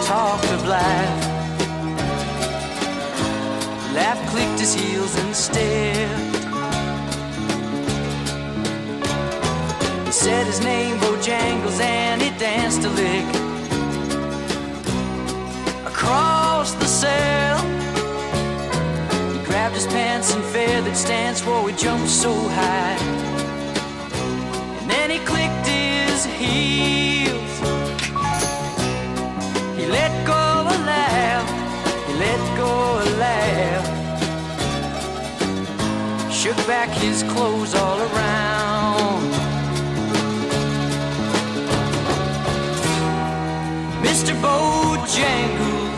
talked of life. Laugh clicked his heels and stepped. He said his name, Bojangles, and he danced a lick across the cell. He grabbed his pants and feathered stance, whoa, he jumped so high. And then he clicked his heels. He let go a laugh, he let go a laugh. Shook back his clothes all around. Mr. Bojangles,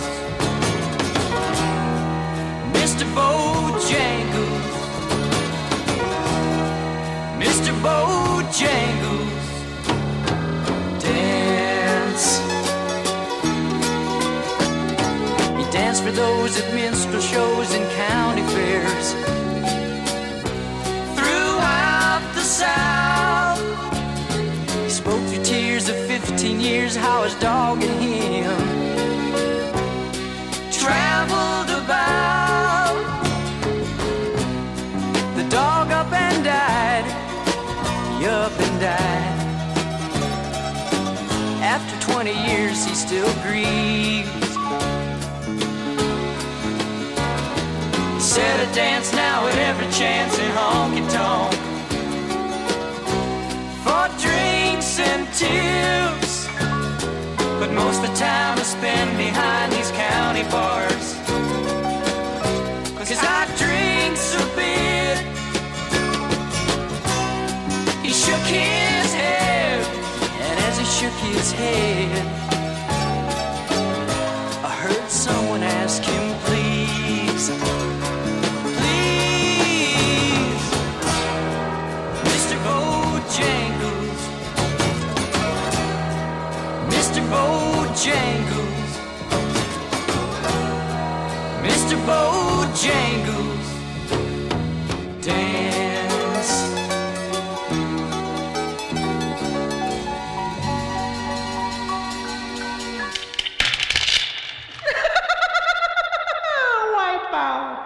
Mr. Bojangles, Mr. Bojangles, dance. He danced for those at minstrel shows and county fairs throughout the South. He spoke through tears of 15 years how his dog and him traveled about. The dog up and died, he up and died. After 20 years he still grieves. He said I dance now at every chance in honky-tonk for drinks and tips, but most of the time I spend behind these county bars, 'cause I drinks a bit. He shook his head, and as he shook his head, I heard someone ask him, please, please, Mr. Bojangles, Mr. Bojangles, Mr. Bojangles, dance. Wipe out.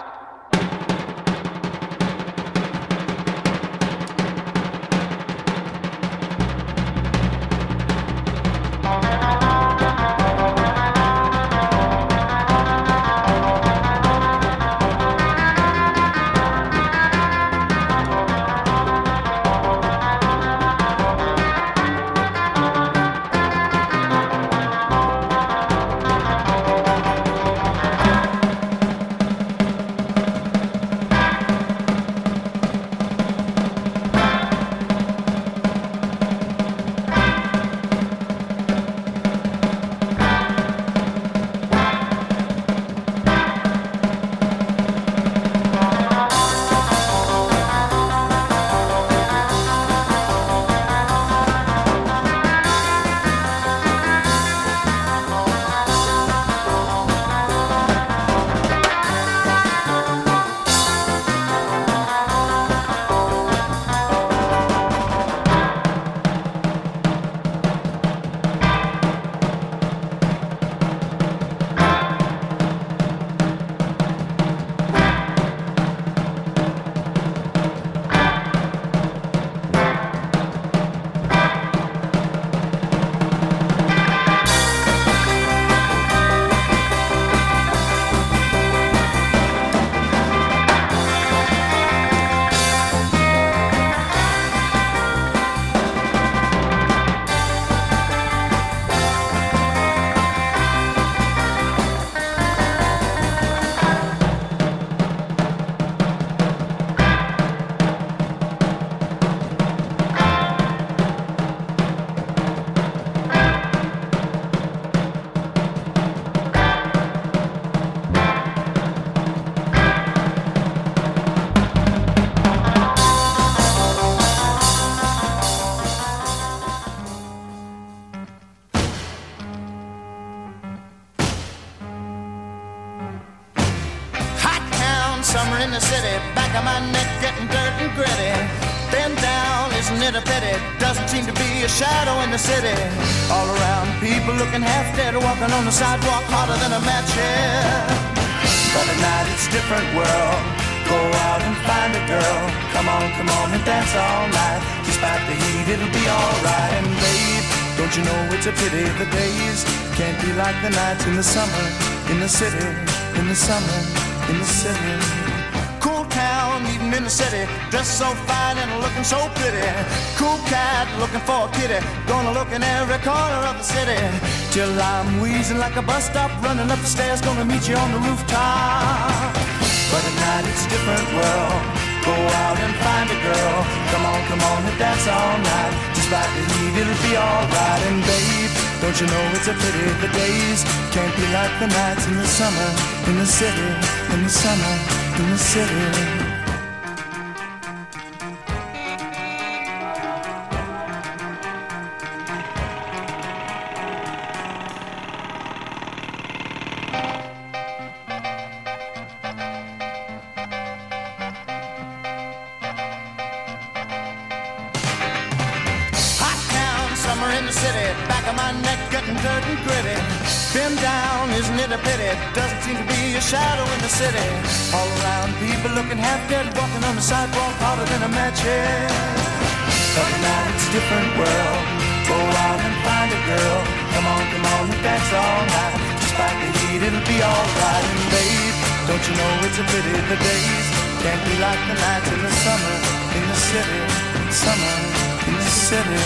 Summer in the city, back of my neck getting dirt and gritty. Bend down. isn't it a pity? Doesn't seem to be a shadow in the city. All around, people looking half dead, walking on the sidewalk harder than a match head. But at night it's a different world. Go out and find a girl. Come on and dance all night. Despite the heat, it'll be alright. And babe, don't you know it's a pity the days can't be like the nights in the summer, in the city, in the summer, in the city. Cool town, even in the city, dressed so fine and looking so pretty. Cool cat looking for a kitty, gonna look in every corner of the city. Till I'm wheezing like a bus stop, running up the stairs, gonna meet you on the rooftop. But at night it's a different world. Go out and find a girl. Come on and dance all night. Despite the heat, it'll be alright. And babe, don't you know it's a pity the days can't be like the nights in the summer, in the city, in the summer, in the city. Doesn't seem to be a shadow in the city. All around, people looking half dead, walking on the sidewalk harder than a match head. But now it's a different world. Go out and find a girl. Come on and dance all night. Despite the heat, it'll be alright. And babe, don't you know it's a pity the days can't be like the nights in the summer, in the city, summer, in the city.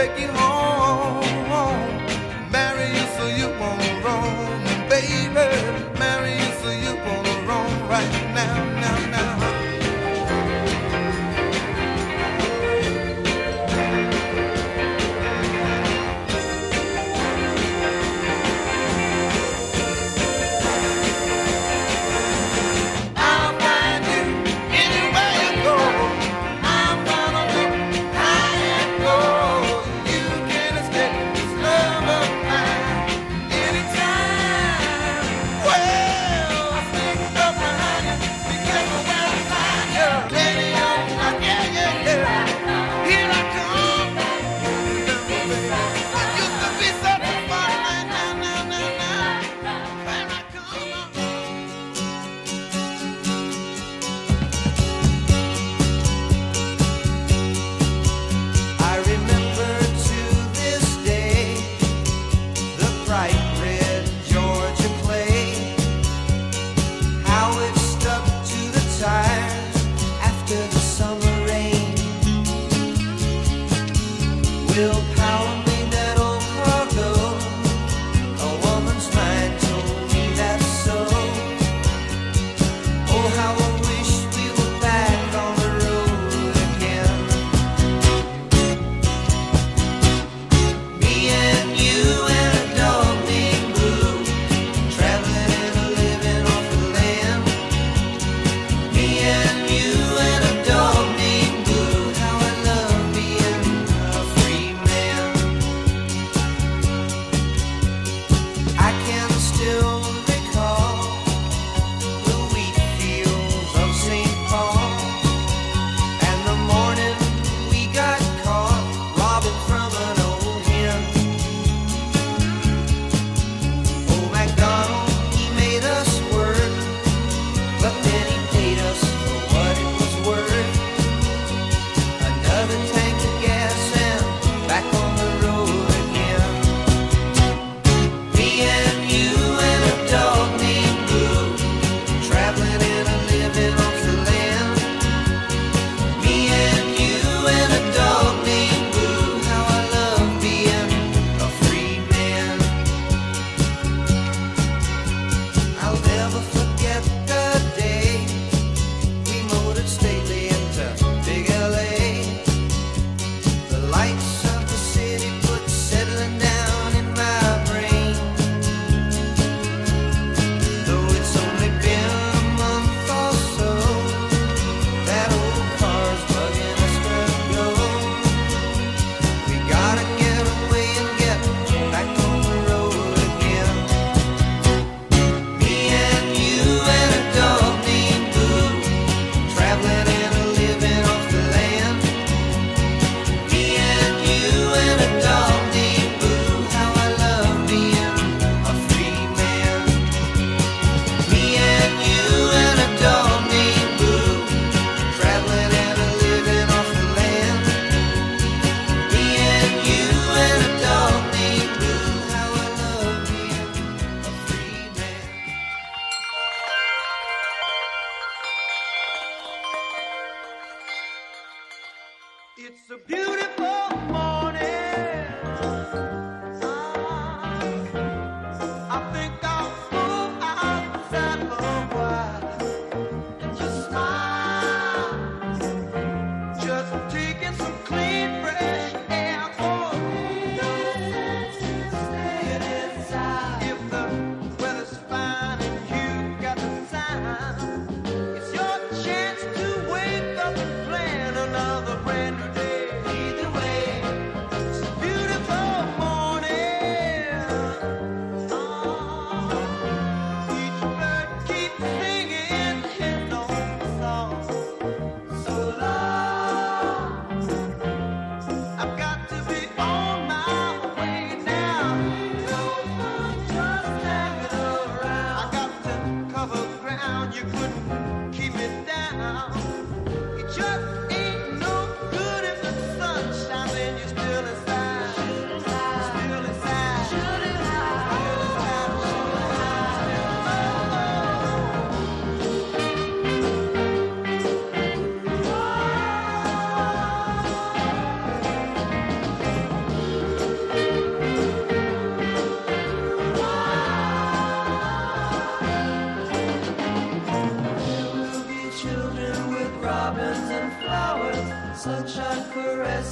take you home, marry you so you won't roam, baby, marry you so you won't roam right now, now, now. Me and you and a dog named Blue. How I love being a free man.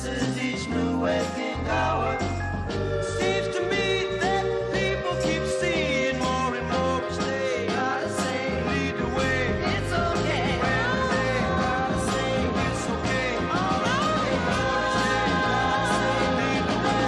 promises each new waking hour. Seems to me that people keep seeing more and more each day. Gotta say, lead the way. It's okay. Wednesday, gotta say, it's okay. More each day, gotta say, lead the way.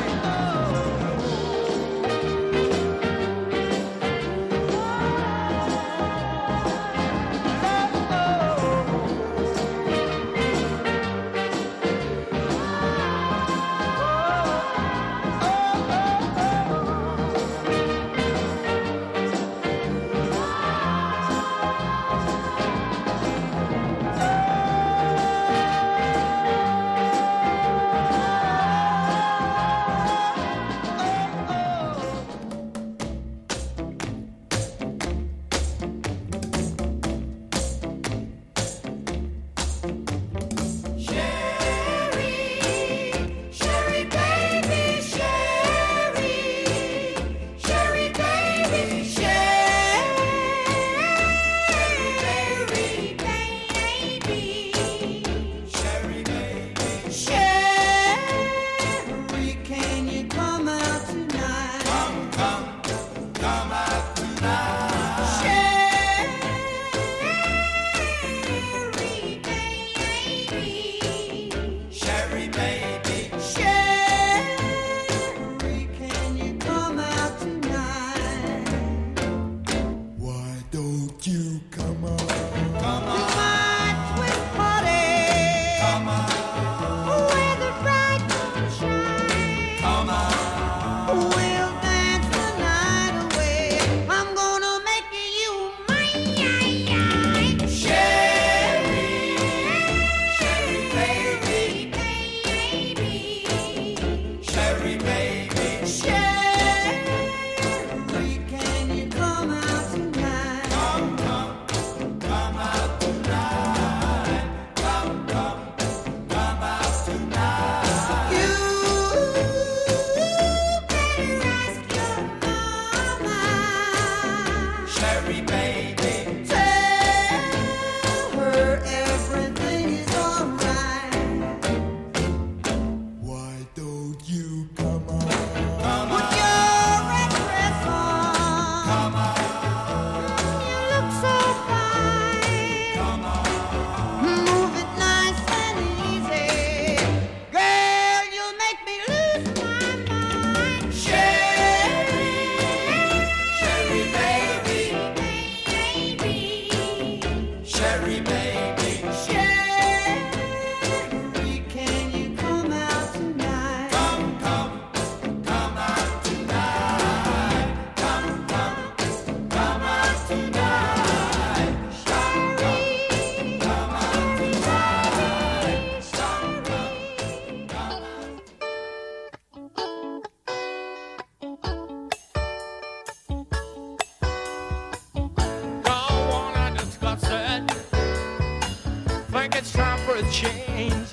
Change.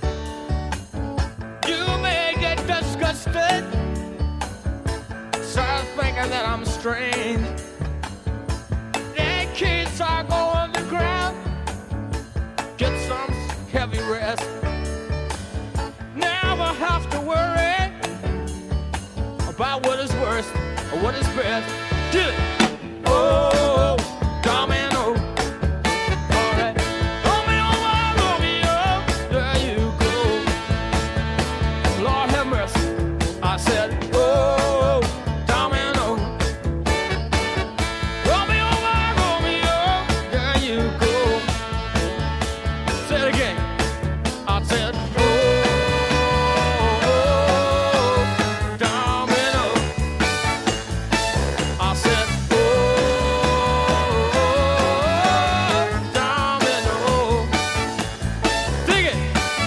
You may get disgusted, start thinking that I'm strange. Then kids are going on the ground, get some heavy rest. Never have to worry about what is worst or what is best. Do it. Oh, domino. I said, oh, domino. Romeo, my Romeo, there you go. Say it again. I said, oh, domino. I said, oh, domino. Dig it.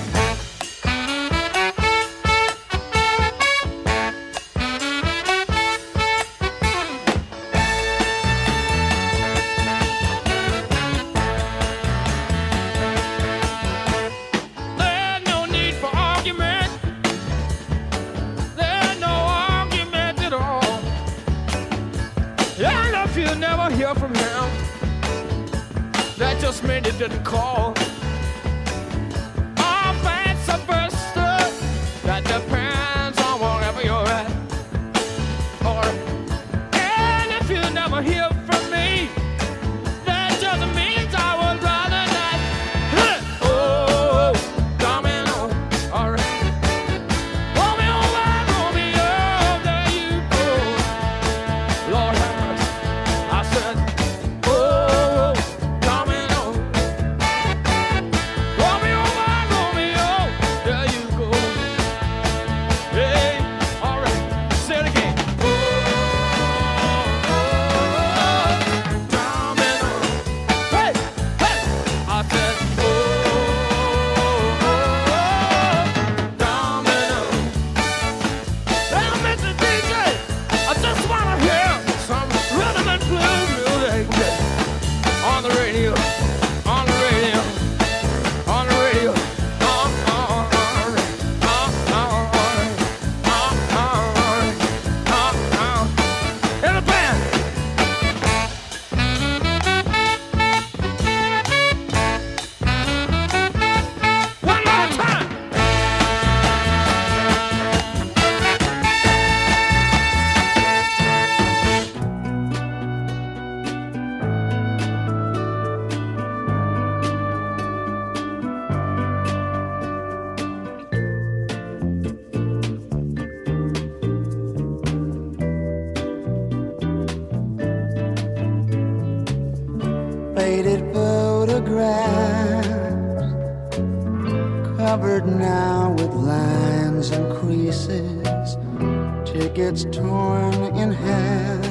Hear from him, that just meant he didn't call. I'm fancy buster, grass, covered now with lines and creases, tickets torn in half,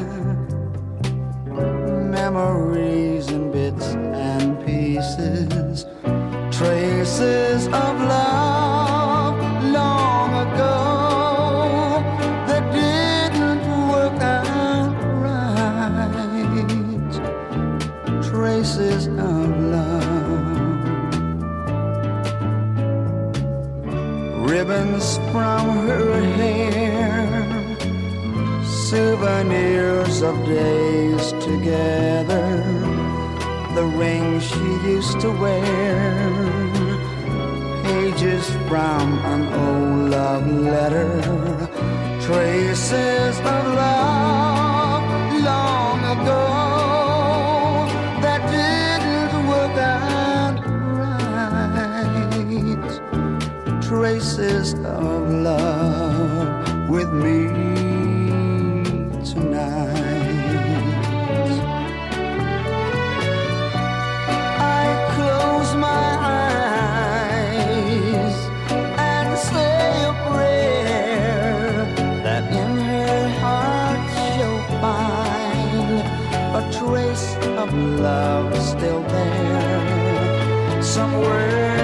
memories in bits and pieces, traces of love long ago that didn't work out right, traces of love, ribbons from her hair, souvenirs of days together, the ring she used to wear, pages from an old love letter, traces of love long ago that didn't work out right, traces of love with me tonight. I close my eyes and say a prayer that in her heart she'll find a trace of love still there somewhere.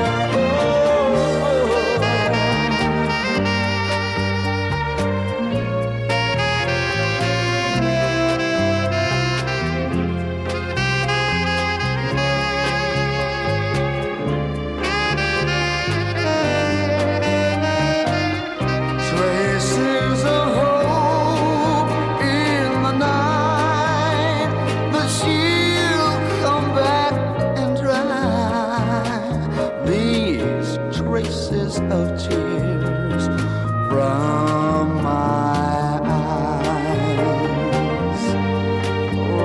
Of tears from my eyes. Oh,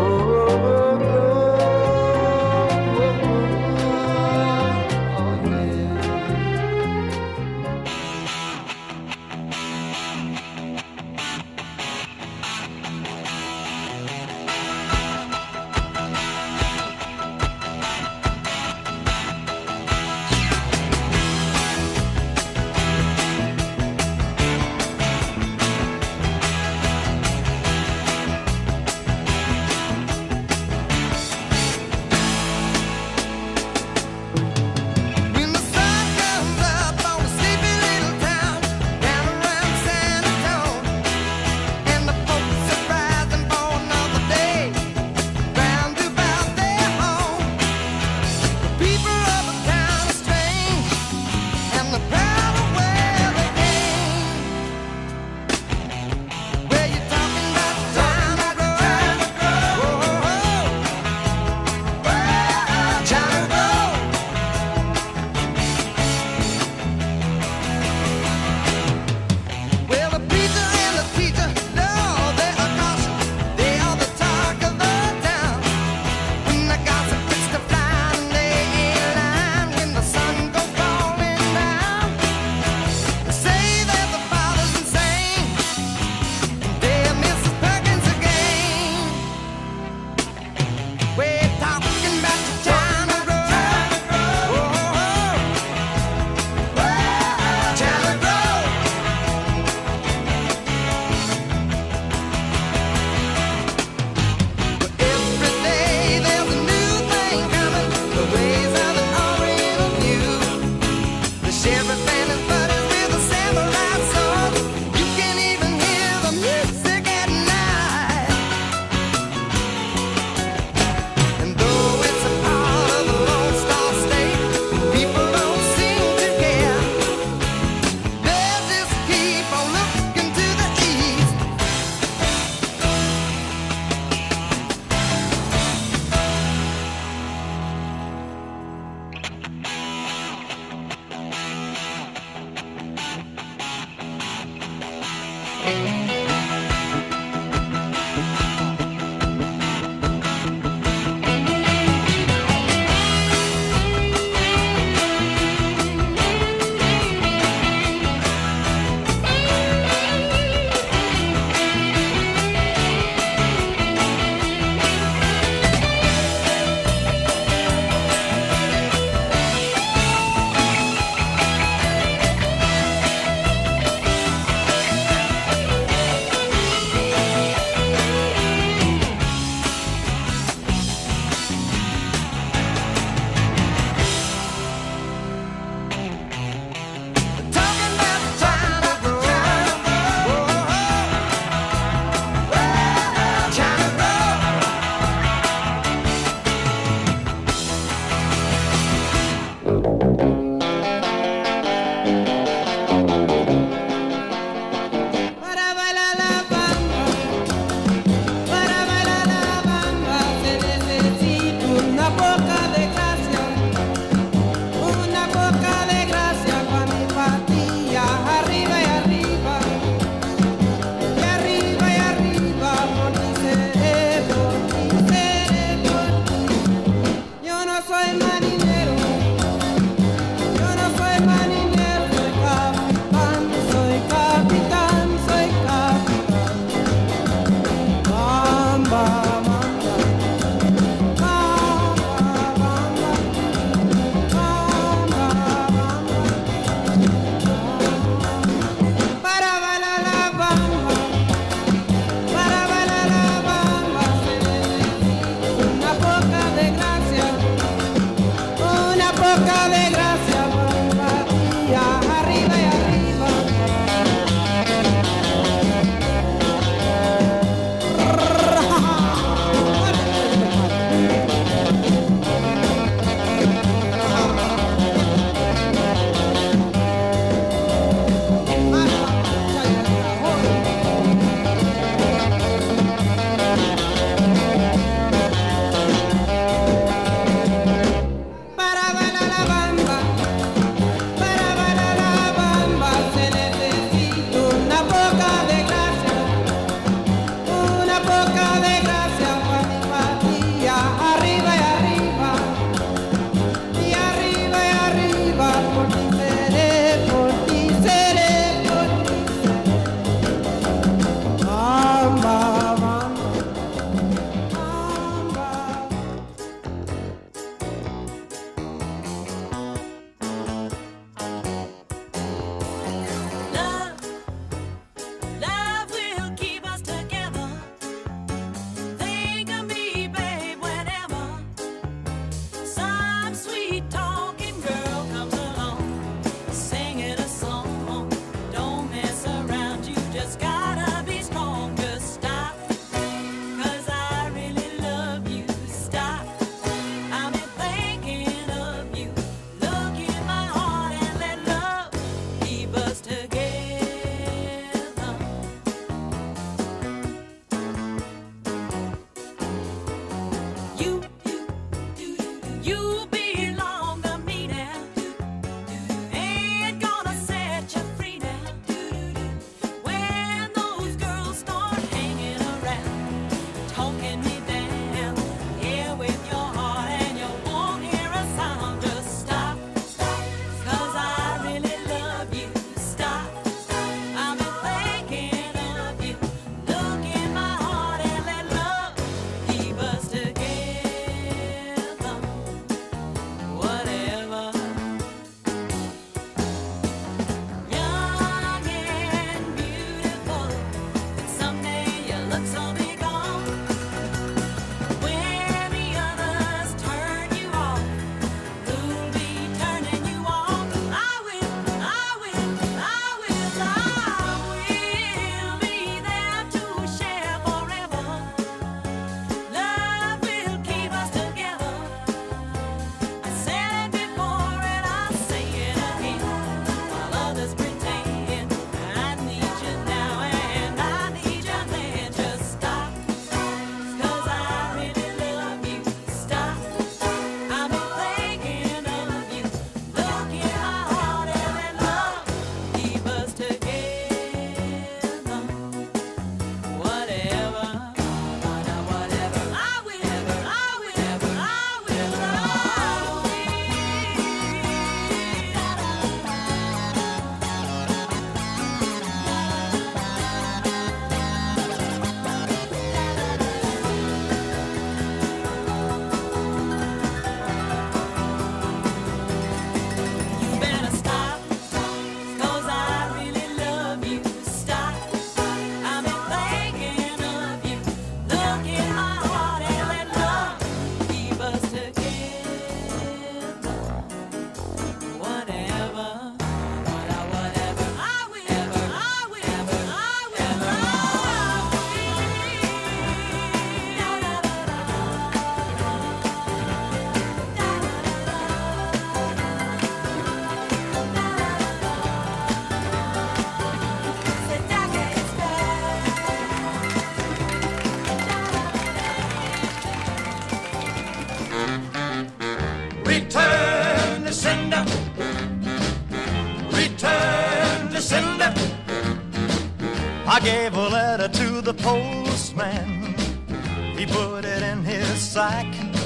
I gave a letter to the postman. He put it in his sack.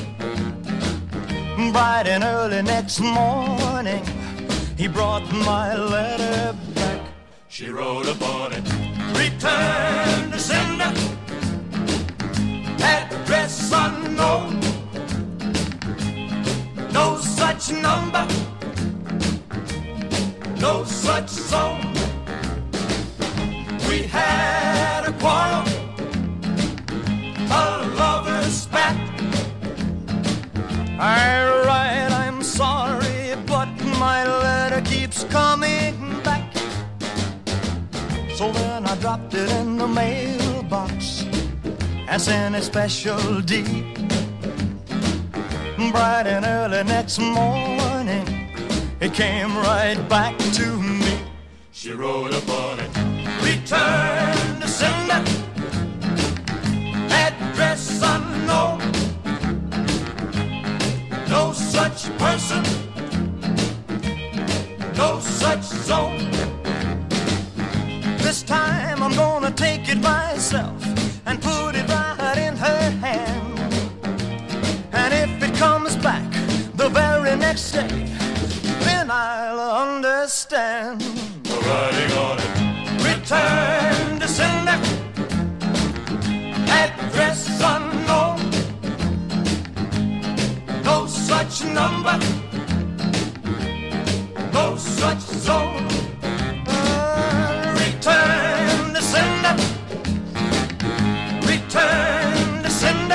Bright and early next morning, he brought my letter back. She wrote upon it, return to sender, address unknown, no such number, no such zone. We had a quarrel, a lover's spat. I write, I'm sorry, but my letter keeps coming back. So then I dropped it in the mailbox and sent a special deed. Bright and early next morning, it came right back to me. She wrote upon it, return to sender, address unknown, no such person, no such zone. This time I'm gonna take it myself and put it right in her hand. And if it comes back the very next day, then I'll understand. The writing on it, return to sender, address unknown, no such number, no such zone. Return to sender, return to sender,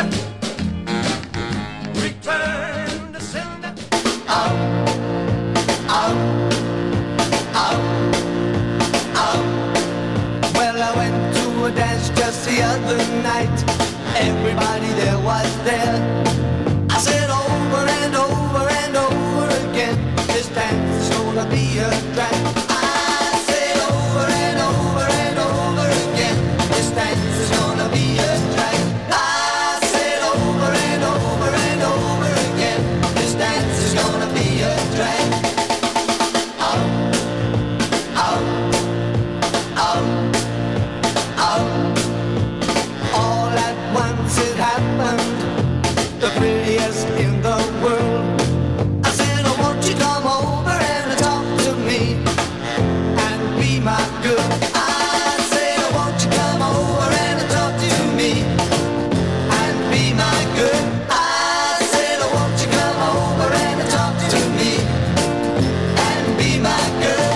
return to sender. Out, out, out, out. Well, I went to a dance just the other night. Everybody there was there. I said over and over and over again, this dance is gonna be a drag. I said over and over and over again, this dance is gonna be a drag. I said over and over and over again, this dance is gonna be a drag. Out, out, out, out. All at once it happened, the prettiest in the world. I said, oh, won't you come over and talk to me and be my girl? I said, oh, won't you come over and talk to me and be my girl? I said, oh, won't you come over and talk to me and be my girl?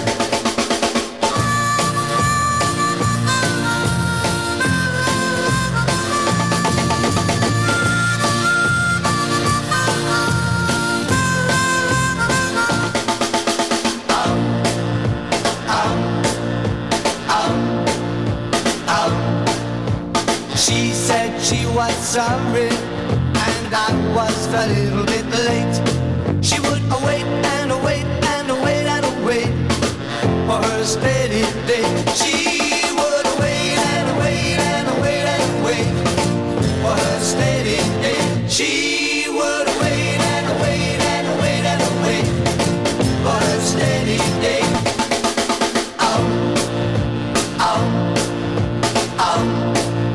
She said she was sorry and I was a little bit late. She would await and await and await and await for her steady day. She would await and await and await and wait for her steady day. She would await and await and await and wait for her steady day. Out, out, out.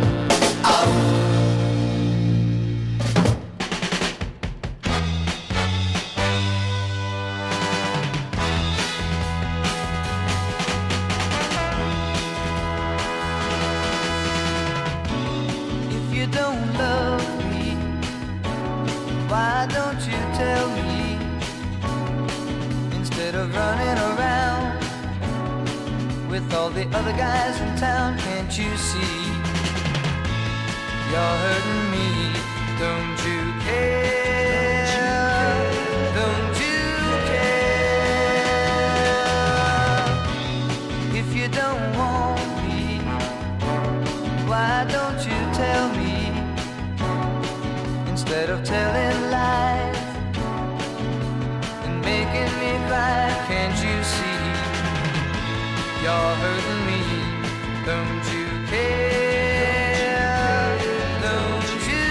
If you don't love me, why don't you tell me? Instead of running around with all the other guys in town, can't you see? You're hurting me, don't you care? Don't you care? If you don't want me, why don't you tell me? Instead of telling lies and making me cry, can't you see? You're hurting me, don't you care? Don't you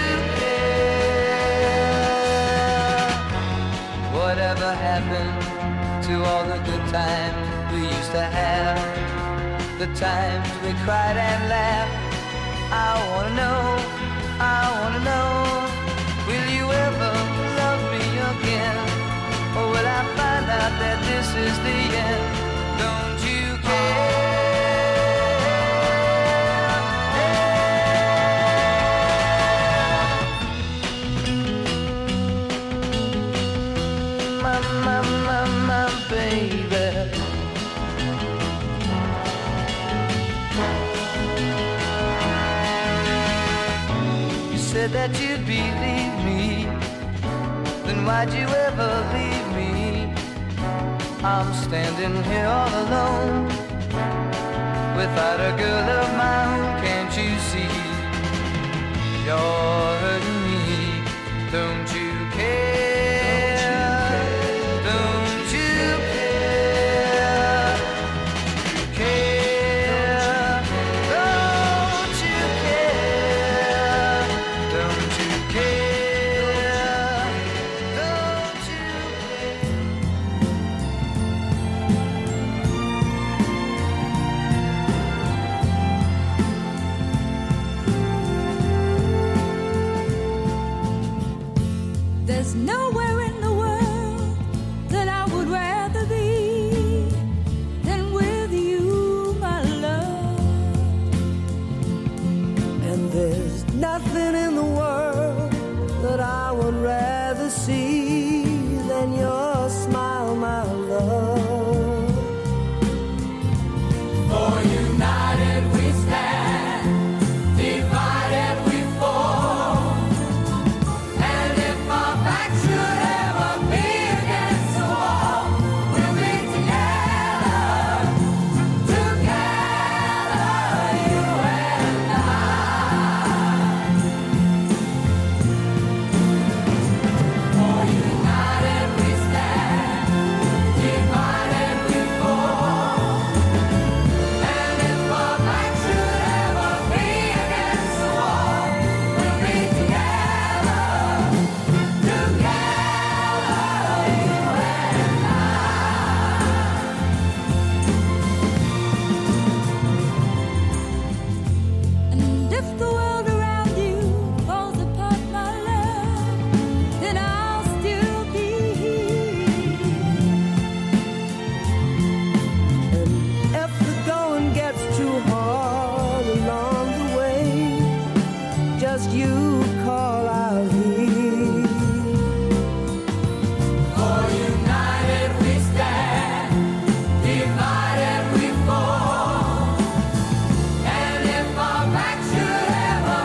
care? Whatever happened to all the good times we used to have? The the times we cried and laughed. I wanna know, will you ever love me again? Or will I find out that this is the end? Don't you care? My baby. You said that you'd believe me, then why'd you ever leave me? I'm standing here all alone, without a girl of my own. Can't you see you're hurting me? Don't you care? Nowhere in the world that I would rather be than with you, my love. And there's nothing in the world that I would rather see than your smile, my love. For united we stand, divided we fall. Divided we fall, and if our back should ever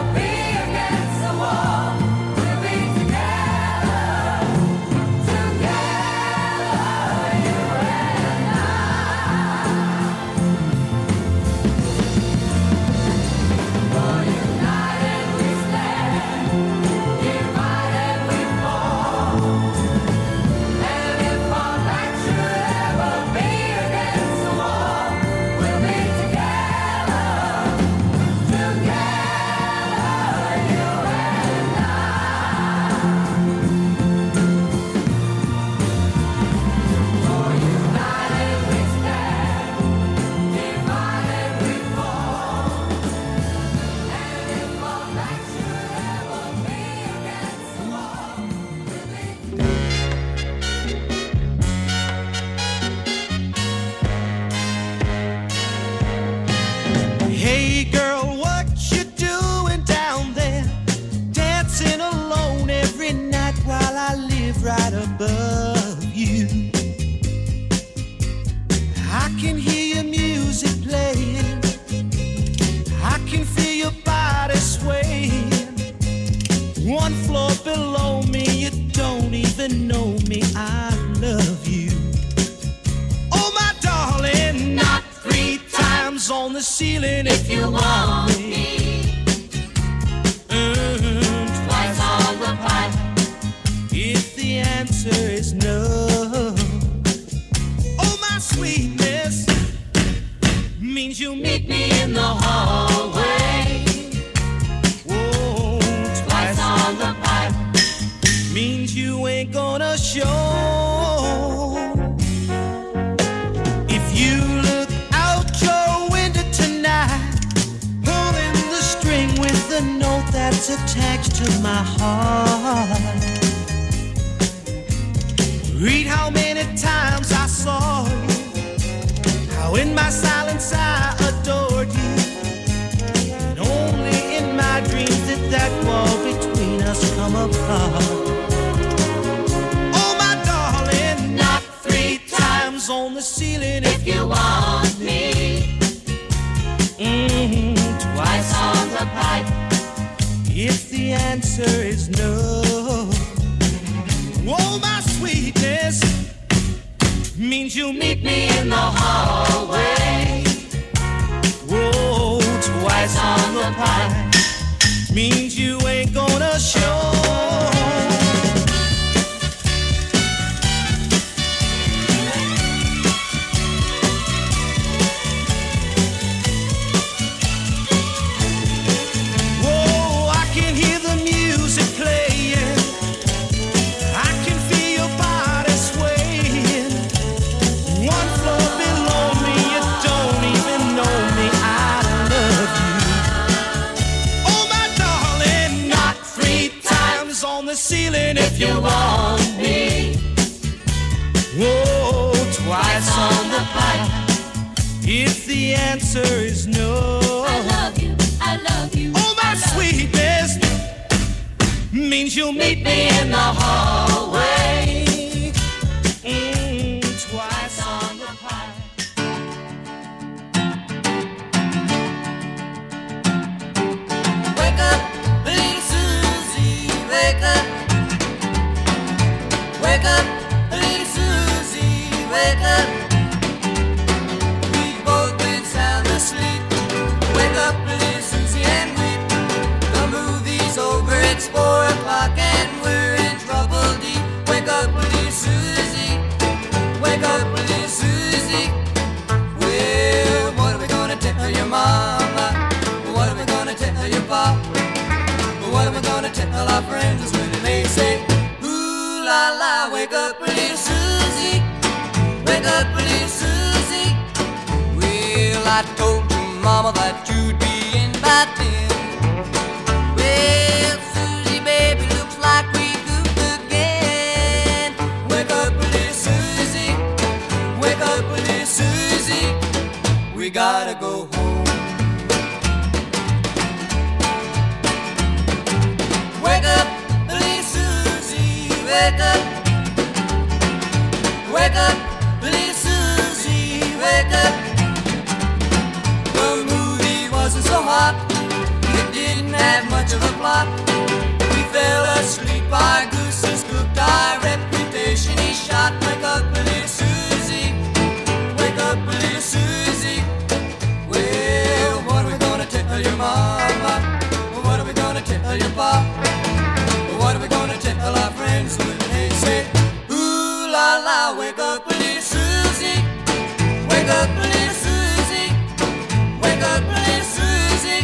that's attached to my heart. Read how many times I saw you, how in my silence I adored you, and only in my dreams did that wall between us come apart. Oh my darling, knock 3 times on the ceiling if you want me. Twice on the pipe if the answer is no. Oh, my sweetness means you'll meet me in the hallway. Oh, twice on the pipe means you ain't gonna show. If you want me, oh, twice on the pipe if the answer is no. I love you, I love you. Oh, my sweetness means you'll meet me in the hallway. Twice on the pipe. Wake up, little Susie, wake up. Wake up, little Susie, wake up. We've both been sound asleep. Wake up, little Susie, and weep. The movie's over, it's 4 o'clock and we're in trouble deep. Wake up, little Susie, wake up, little Susie. Well, what are we gonna tell your mama? What are we gonna tell your papa? What are we gonna tell our friends when they say, la la, wake up, little Susie, wake up, little Susie. Well, I told your mama that you'd be in by 10. Well, Susie, baby, looks like we goofed again. Wake up, little Susie, wake up, little Susie. We gotta go home. Wake up, little Susie, wake up, wake up, little Susie, wake up. The movie wasn't so hot, it didn't have much of a plot. We fell asleep, our goose is cooked, our reputation is shot. Wake up, little Susie, wake up, little Susie. Well, what are we gonna tell your mama? What are we gonna tell your papa? What are we gonna tell our friends when they say, ooh la la, wake up, little Susie, wake up, little Susie, wake up, little Susie.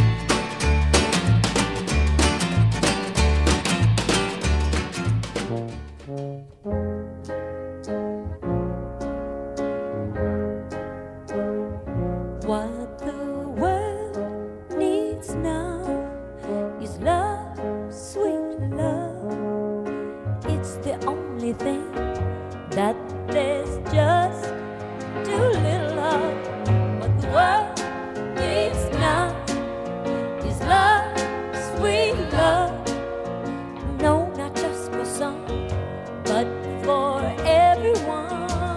What the world needs now is love, sweet love. It's the only thing that there's just too little of. What the world needs now is love, sweet love. No, not just for some, but for everyone.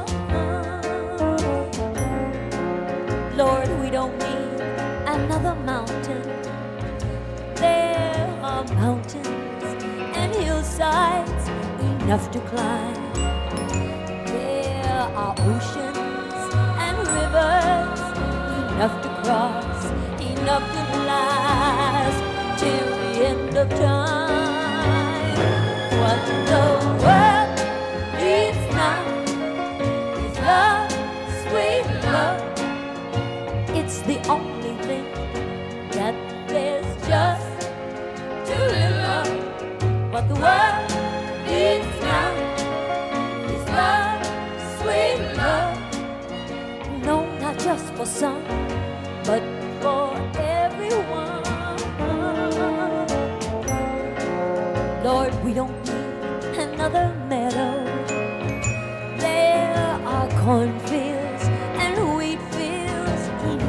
Lord, we don't need another mountain. There are mountains and hillsides enough to climb. There are oceans and rivers enough to cross, enough to last till the end of time. What the world needs now is love, sweet love. It's the only thing that there's just too little of. What the world needs now is love, sweet love. No, not just for some, but for everyone.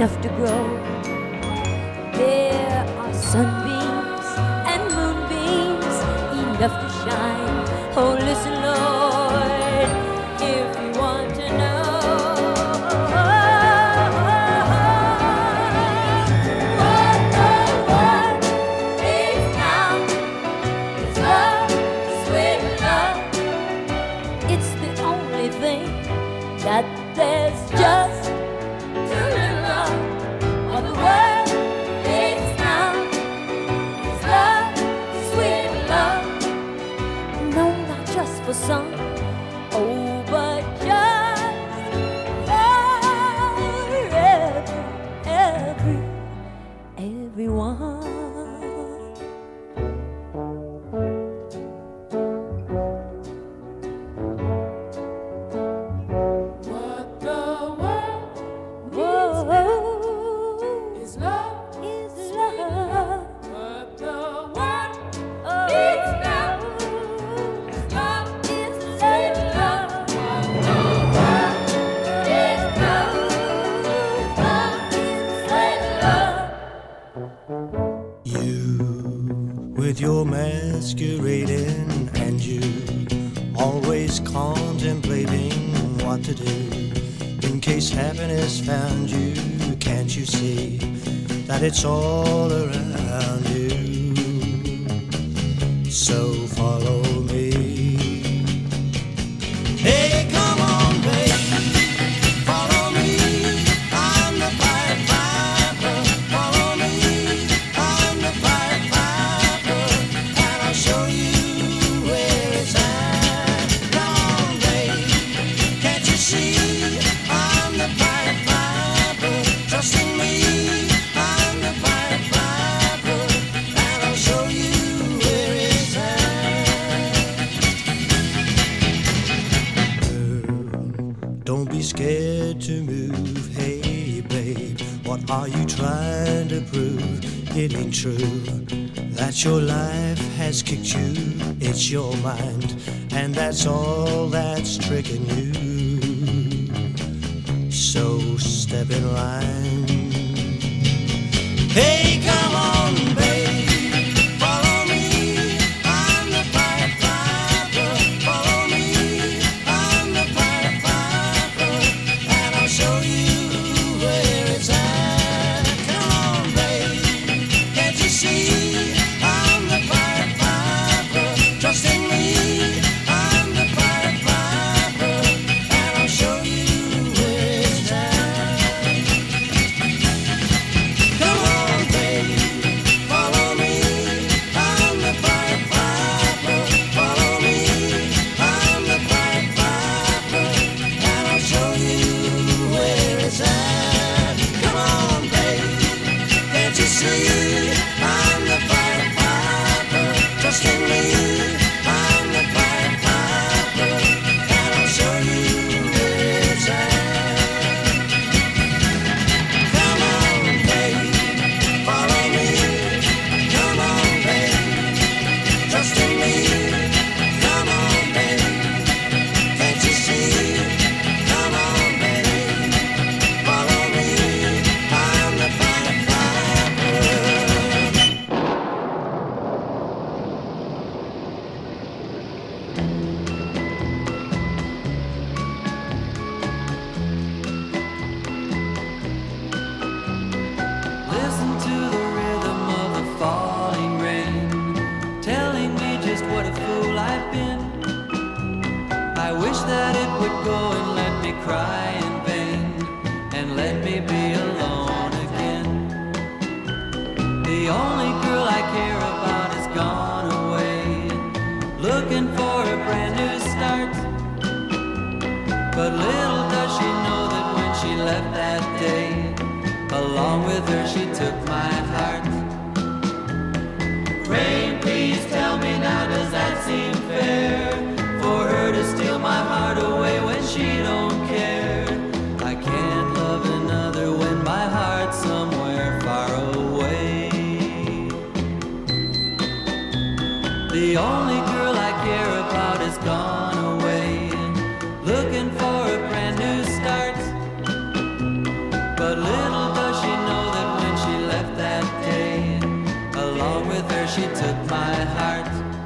enough to grow. There are sunbeams and moonbeams enough to shine. Oh, listen, Lord, if you want to know what the world is now, is love, sweet love. It's the only thing that there's just too little of. What the world needs now is love, sweet love. No, not just for some, oh, but just for everyone. With your masquerading and you always contemplating what to do in case happiness found you. Can't you see that it's all around you? So follow me. Hey, come on, baby, follow me. I'm the Pied Piper. Follow me. I'm the Pied Piper, and I'll show you where it's at. Come on, baby, can't you see? I'm the Pied Piper. Trust in me. I'm the Pied Piper, and I'll show you where it's at. Don't be scared to move. Hey, babe, what are you trying to prove? It ain't true that your life has kicked you. It's your mind, and that's all that's tricking you. So step in line. Hey, come on, babe, follow me. I'm the Pied Piper. Follow me. I'm the Pied Piper, and I'll show you where it's at. Come on, babe, can't you see? I'm the Pied Piper. Trust in me. I'm the Pied Piper, and I'll show you where it's at. Come on, babe, follow me. I'm the Pied Piper. Follow me. I'm the Pied Piper, and I'll show you where it's at. Come on, babe, can't you see? I'm the Pied Piper. Trust in me. I'm the Pied Piper, and I'll show you where it's at. Come on, babe, follow me. Come on, babe, trust in me. Come on, babe, can't you see? Come on, babe, follow me. I'm the Pied Piper. Listen to the rhythm of the falling rain, telling me just what a fool I've been. I wish that it would go and let me cry in vain, and let me be alone again. The only girl I care about has gone away, looking for a brand new start. But little does she know that when she left that day, along with her she took my heart. Rain, please tell me now, does that seem fair? For her to steal my heart away when she don't care. I can't love another when my heart's somewhere far away. The only girl I care about has gone away, looking for a brand new start. But little does she took my heart.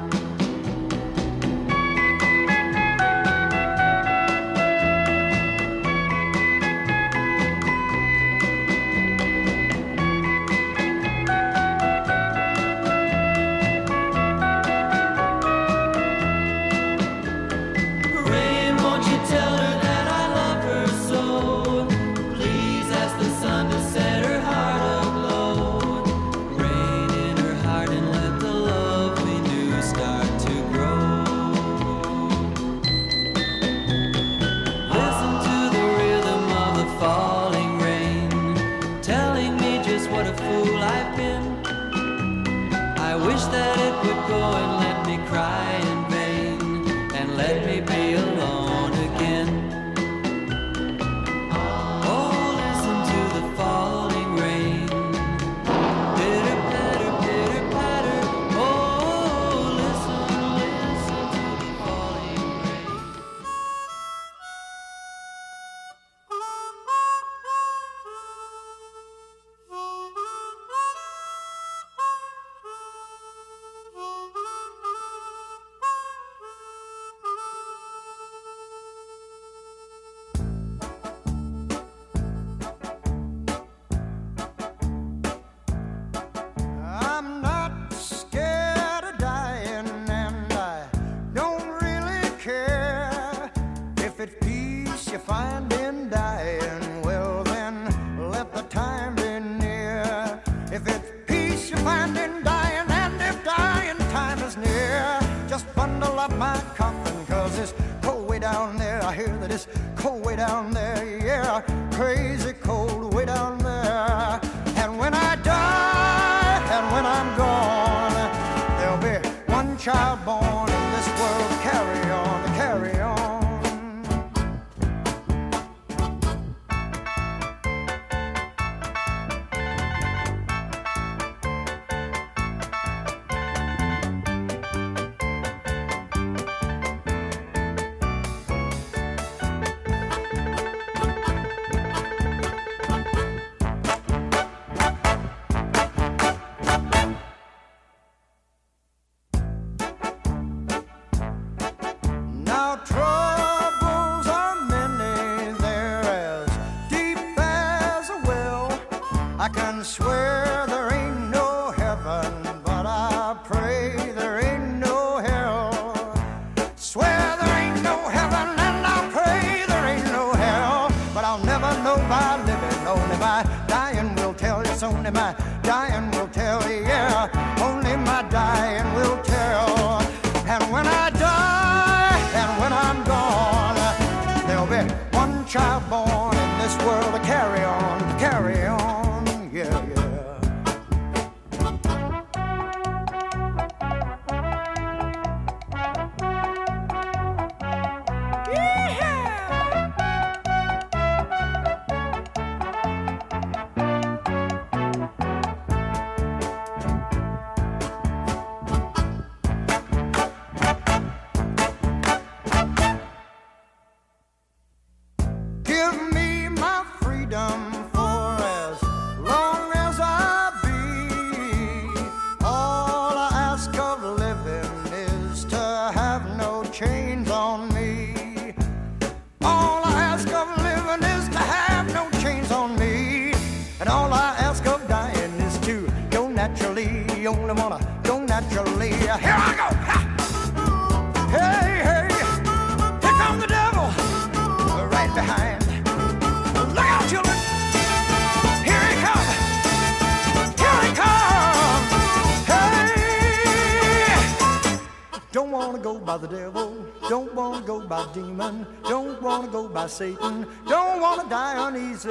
Satan, don't want to die uneasy.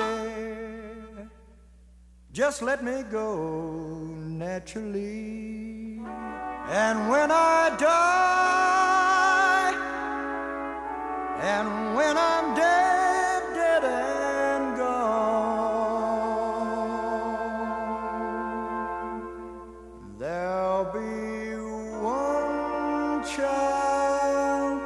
Just let me go naturally. And when I die, and when I'm dead, dead and gone, there'll be one child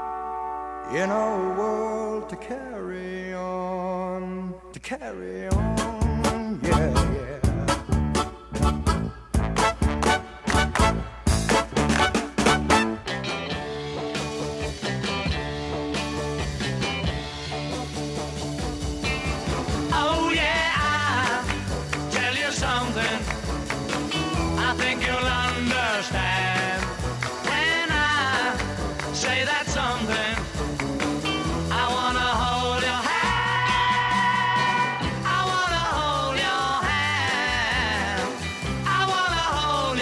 in a world to carry on, to carry on.